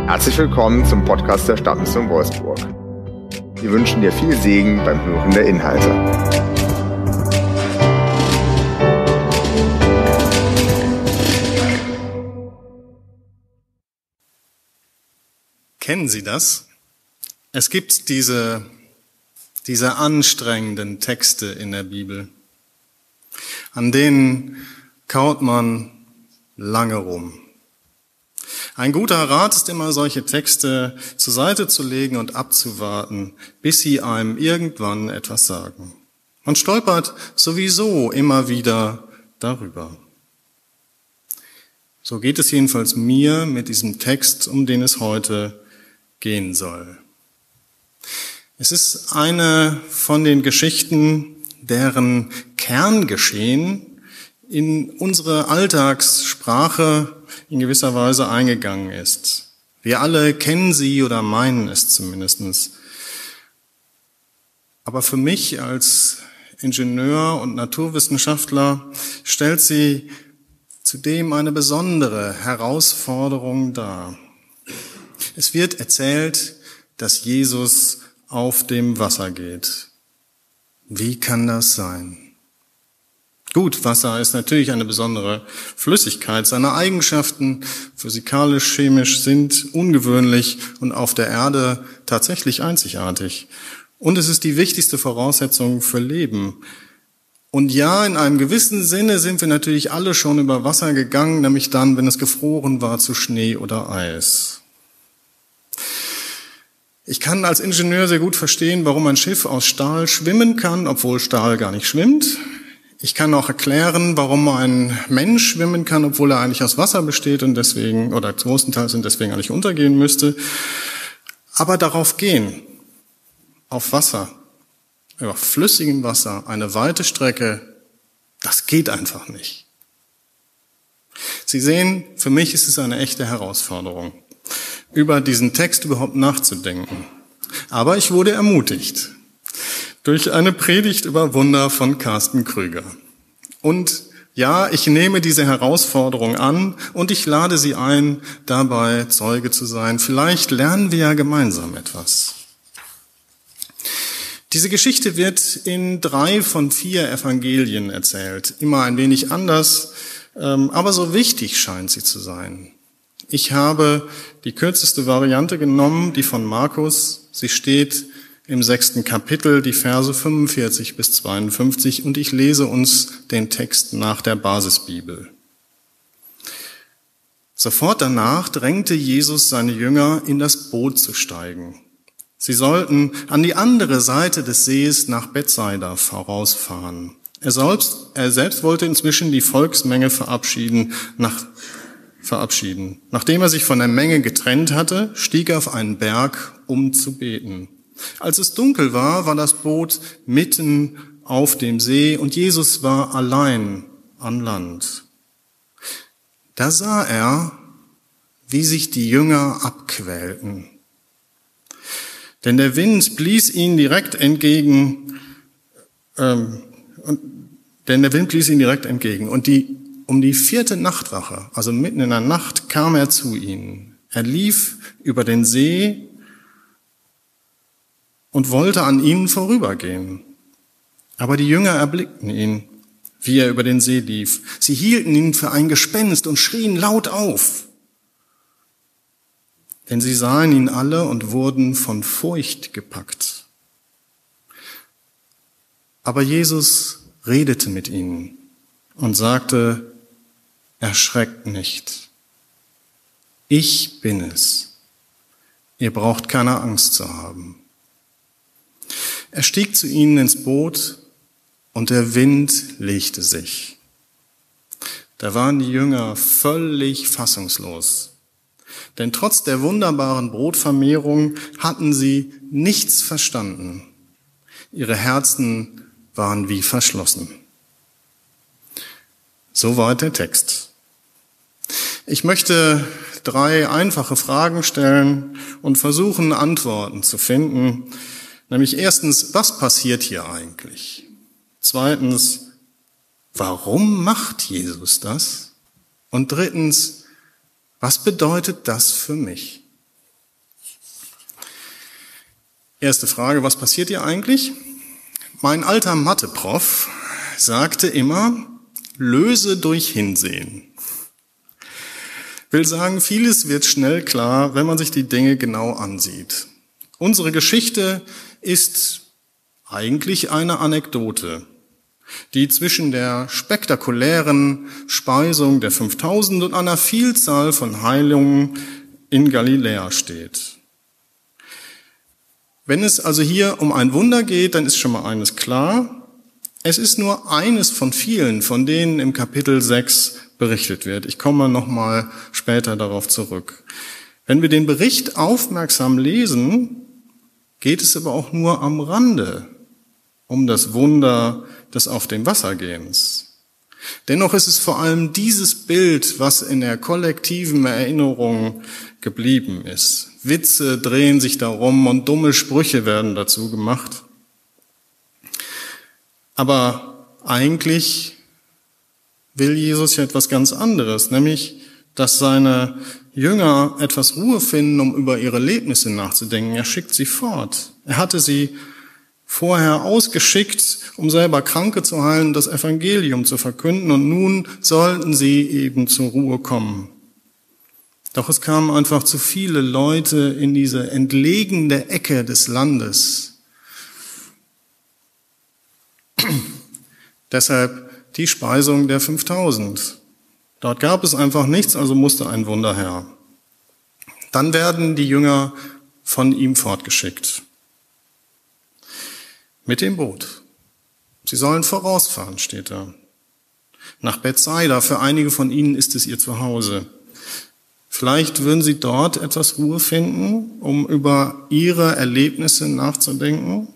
Herzlich willkommen zum Podcast der Stadtmission Wolfsburg. Wir wünschen dir viel Segen beim Hören der Inhalte. Kennen Sie das? Es gibt diese anstrengenden Texte in der Bibel, an denen kaut man lange rum. Ein guter Rat ist immer, solche Texte zur Seite zu legen und abzuwarten, bis sie einem irgendwann etwas sagen. Man stolpert sowieso immer wieder darüber. So geht es jedenfalls mir mit diesem Text, um den es heute gehen soll. Es ist eine von den Geschichten, deren Kerngeschehen in unsere Alltagssprache in gewisser Weise eingegangen ist. Wir alle kennen sie oder meinen es zumindest. Aber für mich als Ingenieur und Naturwissenschaftler stellt sie zudem eine besondere Herausforderung dar. Es wird erzählt, dass Jesus auf dem Wasser geht. Wie kann das sein? Gut, Wasser ist natürlich eine besondere Flüssigkeit. Seine Eigenschaften physikalisch, chemisch sind ungewöhnlich und auf der Erde tatsächlich einzigartig. Und es ist die wichtigste Voraussetzung für Leben. Und ja, in einem gewissen Sinne sind wir natürlich alle schon über Wasser gegangen, nämlich dann, wenn es gefroren war zu Schnee oder Eis. Ich kann als Ingenieur sehr gut verstehen, warum ein Schiff aus Stahl schwimmen kann, obwohl Stahl gar nicht schwimmt. Ich kann auch erklären, warum ein Mensch schwimmen kann, obwohl er eigentlich aus Wasser besteht und deswegen, oder großenteils und deswegen eigentlich untergehen müsste. Aber darauf gehen, auf Wasser, über flüssigem Wasser, eine weite Strecke, das geht einfach nicht. Sie sehen, für mich ist es eine echte Herausforderung, über diesen Text überhaupt nachzudenken. Aber ich wurde ermutigt durch eine Predigt über Wunder von Carsten Krüger. Und ja, ich nehme diese Herausforderung an und ich lade Sie ein, dabei Zeuge zu sein. Vielleicht lernen wir ja gemeinsam etwas. Diese Geschichte wird in 3 von 4 Evangelien erzählt. Immer ein wenig anders, aber so wichtig scheint sie zu sein. Ich habe die kürzeste Variante genommen, die von Markus. Sie steht im 6. Kapitel, die Verse 45 bis 52, und ich lese uns den Text nach der Basisbibel. Sofort danach drängte Jesus seine Jünger, in das Boot zu steigen. Sie sollten an die andere Seite des Sees nach Bethsaida vorausfahren. Er selbst wollte inzwischen die Volksmenge verabschieden. Nachdem er sich von der Menge getrennt hatte, stieg er auf einen Berg, um zu beten. Als es dunkel war, war das Boot mitten auf dem See und Jesus war allein an Land. Da sah er, wie sich die Jünger abquälten. Denn der Wind blies ihnen direkt entgegen, und um die 4. Nachtwache, also mitten in der Nacht, kam er zu ihnen. Er lief über den See und wollte an ihnen vorübergehen. Aber die Jünger erblickten ihn, wie er über den See lief. Sie hielten ihn für ein Gespenst und schrien laut auf. Denn sie sahen ihn alle und wurden von Furcht gepackt. Aber Jesus redete mit ihnen und sagte: Erschreckt nicht. Ich bin es. Ihr braucht keine Angst zu haben. Er stieg zu ihnen ins Boot und der Wind legte sich. Da waren die Jünger völlig fassungslos. Denn trotz der wunderbaren Brotvermehrung hatten sie nichts verstanden. Ihre Herzen waren wie verschlossen. Soweit der Text. Ich möchte 3 einfache Fragen stellen und versuchen, Antworten zu finden. Nämlich erstens, was passiert hier eigentlich? Zweitens, warum macht Jesus das? Und drittens, was bedeutet das für mich? Erste Frage, was passiert hier eigentlich? Mein alter Mathe-Prof sagte immer, löse durch Hinsehen. Will sagen, vieles wird schnell klar, wenn man sich die Dinge genau ansieht. Unsere Geschichte ist eigentlich eine Anekdote, die zwischen der spektakulären Speisung der 5000 und einer Vielzahl von Heilungen in Galiläa steht. Wenn es also hier um ein Wunder geht, dann ist schon mal eines klar. Es ist nur eines von vielen, von denen im Kapitel 6 berichtet wird. Ich komme noch mal später darauf zurück. Wenn wir den Bericht aufmerksam lesen, geht es aber auch nur am Rande um das Wunder des Auf dem Wasser gehens. Dennoch ist es vor allem dieses Bild, was in der kollektiven Erinnerung geblieben ist. Witze drehen sich darum und dumme Sprüche werden dazu gemacht. Aber eigentlich will Jesus ja etwas ganz anderes, nämlich, dass seine Jünger etwas Ruhe finden, um über ihre Erlebnisse nachzudenken. Er schickt sie fort. Er hatte sie vorher ausgeschickt, um selber Kranke zu heilen, das Evangelium zu verkünden, und nun sollten sie eben zur Ruhe kommen. Doch es kamen einfach zu viele Leute in diese entlegene Ecke des Landes. Deshalb die Speisung der 5000. Dort gab es einfach nichts, also musste ein Wunder her. Dann werden die Jünger von ihm fortgeschickt. Mit dem Boot. Sie sollen vorausfahren, steht da. Nach Bethsaida, für einige von ihnen ist es ihr Zuhause. Vielleicht würden sie dort etwas Ruhe finden, um über ihre Erlebnisse nachzudenken.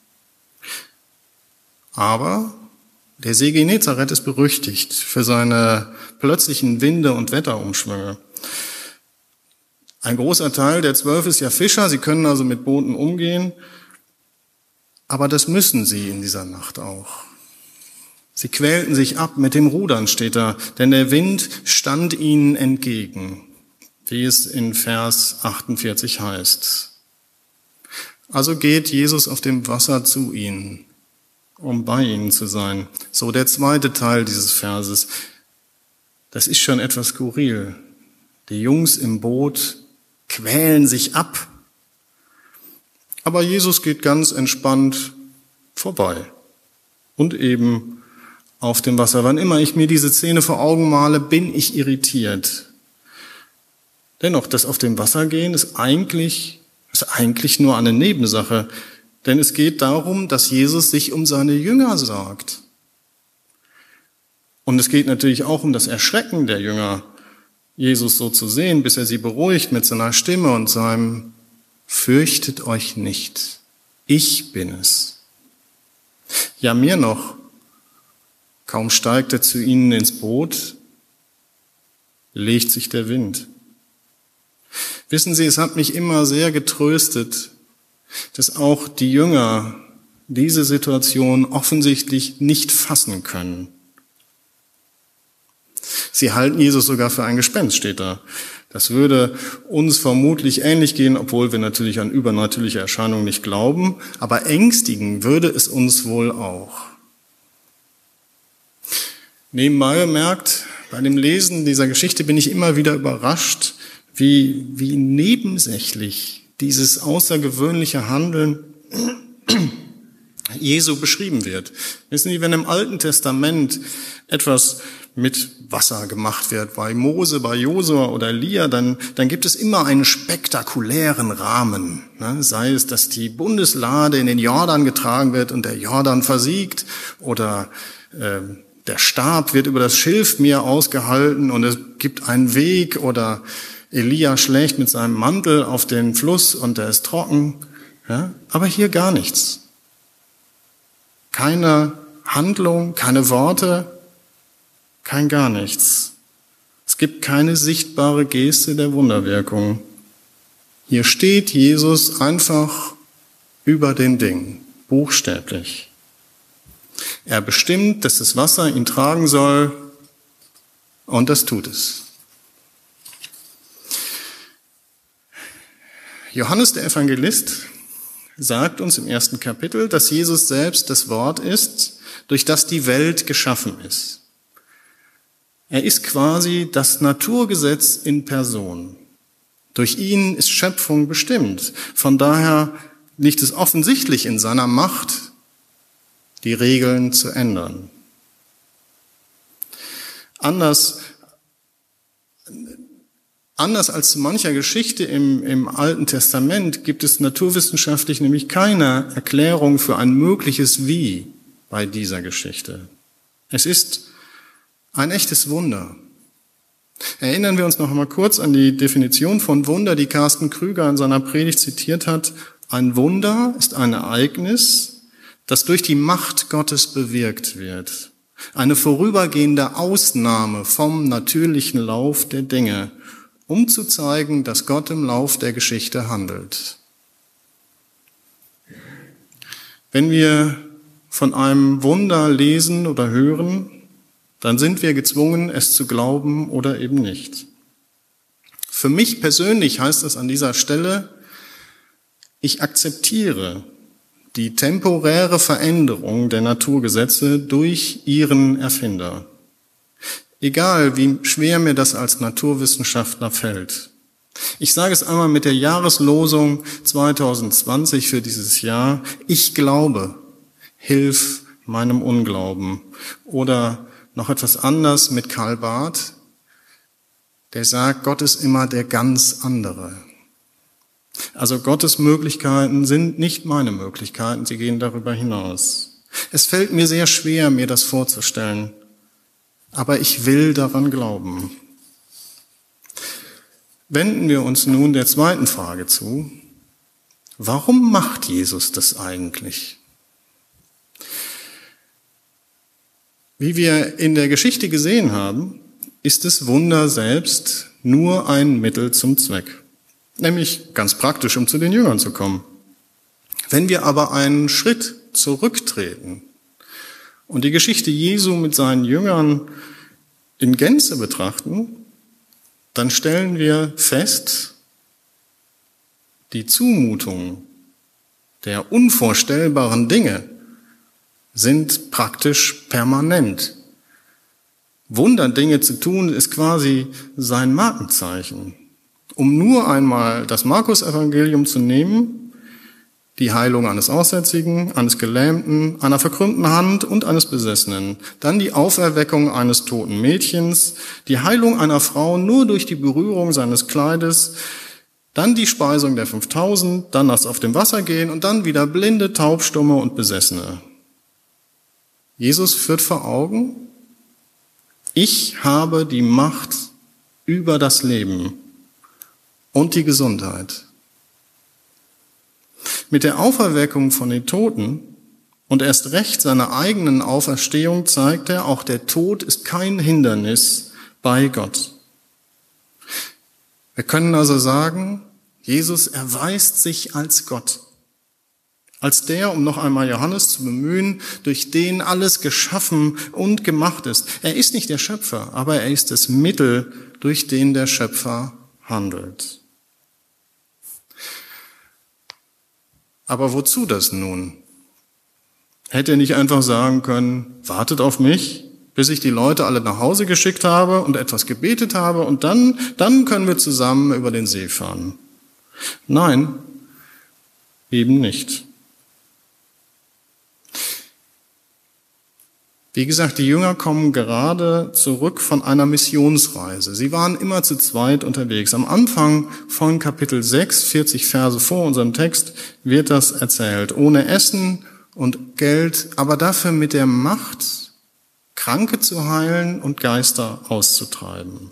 Aber der See Genezareth ist berüchtigt für seine plötzlichen Winde und Wetterumschwünge. Ein großer Teil der 12 ist ja Fischer, sie können also mit Booten umgehen. Aber das müssen sie in dieser Nacht auch. Sie quälten sich ab mit dem Rudern, steht da, denn der Wind stand ihnen entgegen, wie es in Vers 48 heißt. Also geht Jesus auf dem Wasser zu ihnen, um bei ihnen zu sein. So der zweite Teil dieses Verses. Das ist schon etwas skurril. Die Jungs im Boot quälen sich ab. Aber Jesus geht ganz entspannt vorbei und eben auf dem Wasser. Wann immer ich mir diese Szene vor Augen male, bin ich irritiert. Dennoch, das auf dem Wasser gehen ist eigentlich nur eine Nebensache, denn es geht darum, dass Jesus sich um seine Jünger sorgt. Und es geht natürlich auch um das Erschrecken der Jünger, Jesus so zu sehen, bis er sie beruhigt mit seiner Stimme und seinem Fürchtet euch nicht, ich bin es. Ja, mehr noch, kaum steigt er zu ihnen ins Boot, legt sich der Wind. Wissen Sie, es hat mich immer sehr getröstet, dass auch die Jünger diese Situation offensichtlich nicht fassen können. Sie halten Jesus sogar für ein Gespenst, steht da. Das würde uns vermutlich ähnlich gehen, obwohl wir natürlich an übernatürliche Erscheinungen nicht glauben, aber ängstigen würde es uns wohl auch. Nebenbei bemerkt, bei dem Lesen dieser Geschichte bin ich immer wieder überrascht, wie nebensächlich dieses außergewöhnliche Handeln Jesu beschrieben wird. Wissen Sie, wenn im Alten Testament etwas mit Wasser gemacht wird, bei Mose, bei Josua oder Elia, dann gibt es immer einen spektakulären Rahmen. Sei es, dass die Bundeslade in den Jordan getragen wird und der Jordan versiegt, oder der Stab wird über das Schilfmeer ausgehalten und es gibt einen Weg, oder Elia schlägt mit seinem Mantel auf den Fluss und der ist trocken. Ja? Aber hier gar nichts. Keine Handlung, keine Worte, kein gar nichts. Es gibt keine sichtbare Geste der Wunderwirkung. Hier steht Jesus einfach über den Dingen, buchstäblich. Er bestimmt, dass das Wasser ihn tragen soll, und das tut es. Johannes der Evangelist sagt uns im 1. Kapitel, dass Jesus selbst das Wort ist, durch das die Welt geschaffen ist. Er ist quasi das Naturgesetz in Person. Durch ihn ist Schöpfung bestimmt. Von daher liegt es offensichtlich in seiner Macht, die Regeln zu ändern. Anders als zu mancher Geschichte im Alten Testament gibt es naturwissenschaftlich nämlich keine Erklärung für ein mögliches Wie bei dieser Geschichte. Es ist ein echtes Wunder. Erinnern wir uns noch einmal kurz an die Definition von Wunder, die Carsten Krüger in seiner Predigt zitiert hat. Ein Wunder ist ein Ereignis, das durch die Macht Gottes bewirkt wird. Eine vorübergehende Ausnahme vom natürlichen Lauf der Dinge, um zu zeigen, dass Gott im Lauf der Geschichte handelt. Wenn wir von einem Wunder lesen oder hören, dann sind wir gezwungen, es zu glauben oder eben nicht. Für mich persönlich heißt es an dieser Stelle, ich akzeptiere die temporäre Veränderung der Naturgesetze durch ihren Erfinder. Egal, wie schwer mir das als Naturwissenschaftler fällt. Ich sage es einmal mit der Jahreslosung 2020 für dieses Jahr. Ich glaube, hilf meinem Unglauben. Oder noch etwas anders mit Karl Barth, der sagt, Gott ist immer der ganz andere. Also Gottes Möglichkeiten sind nicht meine Möglichkeiten, sie gehen darüber hinaus. Es fällt mir sehr schwer, mir das vorzustellen, aber ich will daran glauben. Wenden wir uns nun der zweiten Frage zu. Warum macht Jesus das eigentlich? Wie wir in der Geschichte gesehen haben, ist das Wunder selbst nur ein Mittel zum Zweck. Nämlich ganz praktisch, um zu den Jüngern zu kommen. Wenn wir aber einen Schritt zurücktreten und die Geschichte Jesu mit seinen Jüngern in Gänze betrachten, dann stellen wir fest, die Zumutungen der unvorstellbaren Dinge sind praktisch permanent. Wunderdinge zu tun, ist quasi sein Markenzeichen. Um nur einmal das Markus-Evangelium zu nehmen, die Heilung eines Aussätzigen, eines Gelähmten, einer verkrümmten Hand und eines Besessenen, dann die Auferweckung eines toten Mädchens, die Heilung einer Frau nur durch die Berührung seines Kleides, dann die Speisung der 5000, dann das auf dem Wasser gehen und dann wieder Blinde, Taubstumme und Besessene. Jesus führt vor Augen, ich habe die Macht über das Leben und die Gesundheit. Mit der Auferweckung von den Toten und erst recht seiner eigenen Auferstehung zeigt er, auch der Tod ist kein Hindernis bei Gott. Wir können also sagen, Jesus erweist sich als Gott. Als der, um noch einmal Johannes zu bemühen, durch den alles geschaffen und gemacht ist. Er ist nicht der Schöpfer, aber er ist das Mittel, durch den der Schöpfer handelt. Aber wozu das nun? Hätte er nicht einfach sagen können, wartet auf mich, bis ich die Leute alle nach Hause geschickt habe und etwas gebetet habe und dann können wir zusammen über den See fahren. Nein, eben nicht. Wie gesagt, die Jünger kommen gerade zurück von einer Missionsreise. Sie waren immer zu zweit unterwegs. Am Anfang von Kapitel 6, 40 Verse vor unserem Text, wird das erzählt. Ohne Essen und Geld, aber dafür mit der Macht, Kranke zu heilen und Geister auszutreiben.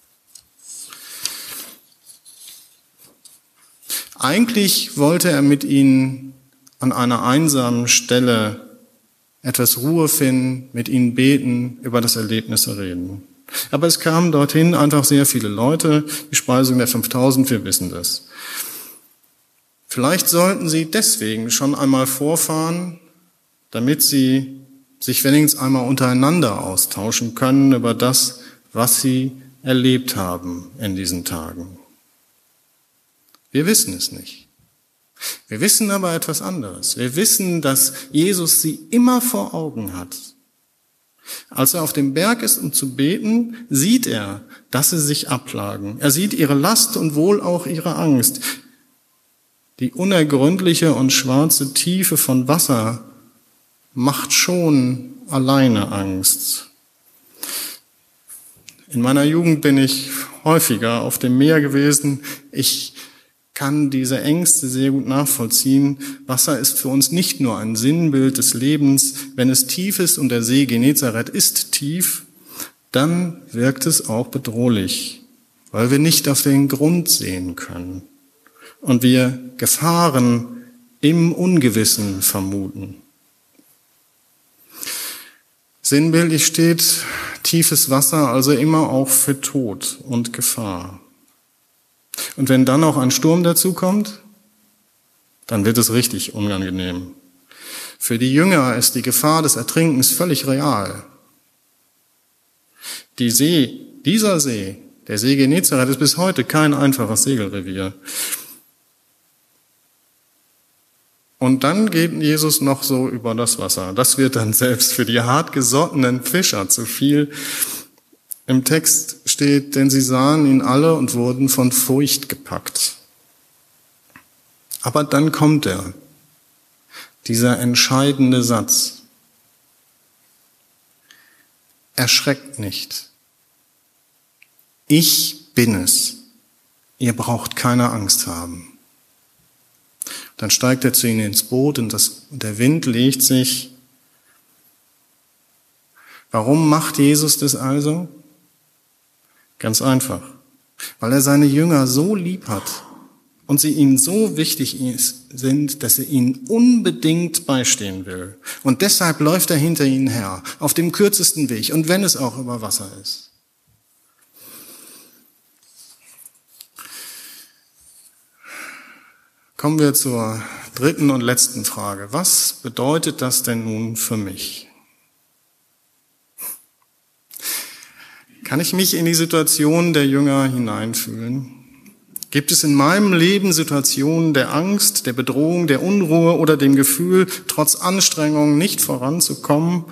Eigentlich wollte er mit ihnen an einer einsamen Stelle etwas Ruhe finden, mit ihnen beten, über das Erlebnis reden. Aber es kamen dorthin einfach sehr viele Leute, die Speisung der 5000, wir wissen das. Vielleicht sollten sie deswegen schon einmal vorfahren, damit sie sich wenigstens einmal untereinander austauschen können über das, was sie erlebt haben in diesen Tagen. Wir wissen es nicht. Wir wissen aber etwas anderes. Wir wissen, dass Jesus sie immer vor Augen hat. Als er auf dem Berg ist, um zu beten, sieht er, dass sie sich abplagen. Er sieht ihre Last und wohl auch ihre Angst. Die unergründliche und schwarze Tiefe von Wasser macht schon alleine Angst. In meiner Jugend bin ich häufiger auf dem Meer gewesen. Ich kann diese Ängste sehr gut nachvollziehen. Wasser ist für uns nicht nur ein Sinnbild des Lebens. Wenn es tief ist und der See Genezareth ist tief, dann wirkt es auch bedrohlich, weil wir nicht auf den Grund sehen können und wir Gefahren im Ungewissen vermuten. Sinnbildlich steht tiefes Wasser also immer auch für Tod und Gefahr. Und wenn dann noch ein Sturm dazu kommt, dann wird es richtig unangenehm. Für die Jünger ist die Gefahr des Ertrinkens völlig real. Dieser See, der See Genezareth, ist bis heute kein einfaches Segelrevier. Und dann geht Jesus noch so über das Wasser. Das wird dann selbst für die hartgesottenen Fischer zu viel. Im Text steht, denn sie sahen ihn alle und wurden von Furcht gepackt. Aber dann kommt dieser entscheidende Satz. Erschreckt nicht. Ich bin es. Ihr braucht keine Angst haben. Dann steigt er zu ihnen ins Boot und der Wind legt sich. Warum macht Jesus das also? Ganz einfach, weil er seine Jünger so lieb hat und sie ihm so wichtig sind, dass er ihnen unbedingt beistehen will. Und deshalb läuft er hinter ihnen her, auf dem kürzesten Weg, und wenn es auch über Wasser ist. Kommen wir zur dritten und letzten Frage. Was bedeutet das denn nun für mich? Kann ich mich in die Situation der Jünger hineinfühlen? Gibt es in meinem Leben Situationen der Angst, der Bedrohung, der Unruhe oder dem Gefühl, trotz Anstrengung nicht voranzukommen?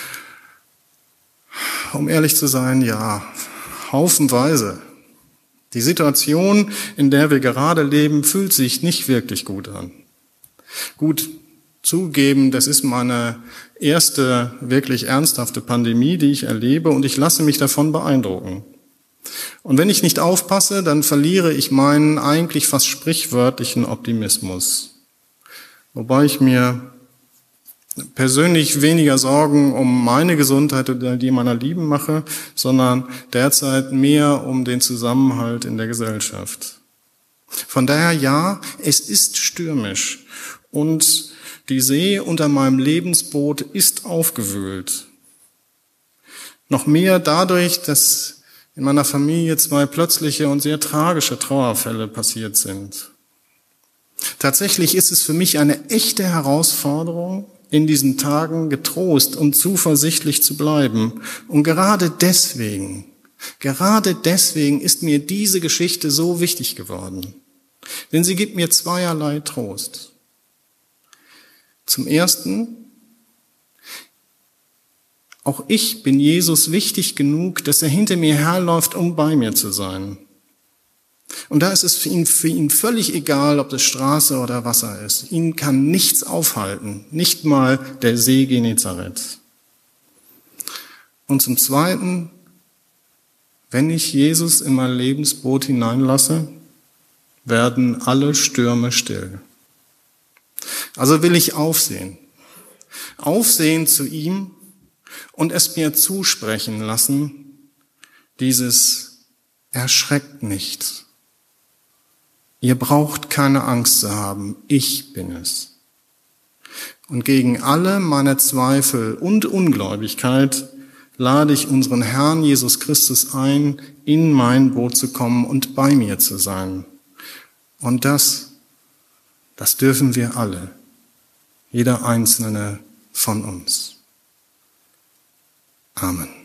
Um ehrlich zu sein, ja, haufenweise. Die Situation, in der wir gerade leben, fühlt sich nicht wirklich gut an. Gut, zugeben, das ist meine erste wirklich ernsthafte Pandemie, die ich erlebe, und ich lasse mich davon beeindrucken. Und wenn ich nicht aufpasse, dann verliere ich meinen eigentlich fast sprichwörtlichen Optimismus. Wobei ich mir persönlich weniger Sorgen um meine Gesundheit oder die meiner Lieben mache, sondern derzeit mehr um den Zusammenhalt in der Gesellschaft. Von daher ja, es ist stürmisch und die See unter meinem Lebensboot ist aufgewühlt. Noch mehr dadurch, dass in meiner Familie 2 plötzliche und sehr tragische Trauerfälle passiert sind. Tatsächlich ist es für mich eine echte Herausforderung, in diesen Tagen getrost und zuversichtlich zu bleiben. Und gerade deswegen ist mir diese Geschichte so wichtig geworden. Denn sie gibt mir zweierlei Trost. Zum Ersten, auch ich bin Jesus wichtig genug, dass er hinter mir herläuft, um bei mir zu sein. Und da ist es für ihn völlig egal, ob das Straße oder Wasser ist. Ihn kann nichts aufhalten, nicht mal der See Genezareth. Und zum Zweiten, wenn ich Jesus in mein Lebensboot hineinlasse, werden alle Stürme still. Also will ich aufsehen zu ihm und es mir zusprechen lassen, dieses erschreckt nicht. Ihr braucht keine Angst zu haben, ich bin es. Und gegen alle meine Zweifel und Ungläubigkeit lade ich unseren Herrn Jesus Christus ein, in mein Boot zu kommen und bei mir zu sein. Und das dürfen wir alle, jeder einzelne von uns. Amen.